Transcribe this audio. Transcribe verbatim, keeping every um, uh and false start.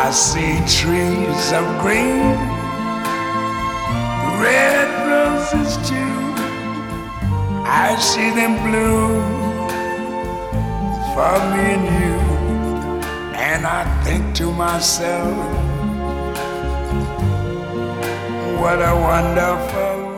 I see trees of green, red roses too. I see them bloom for me and you. And I think to myself, what a wonderful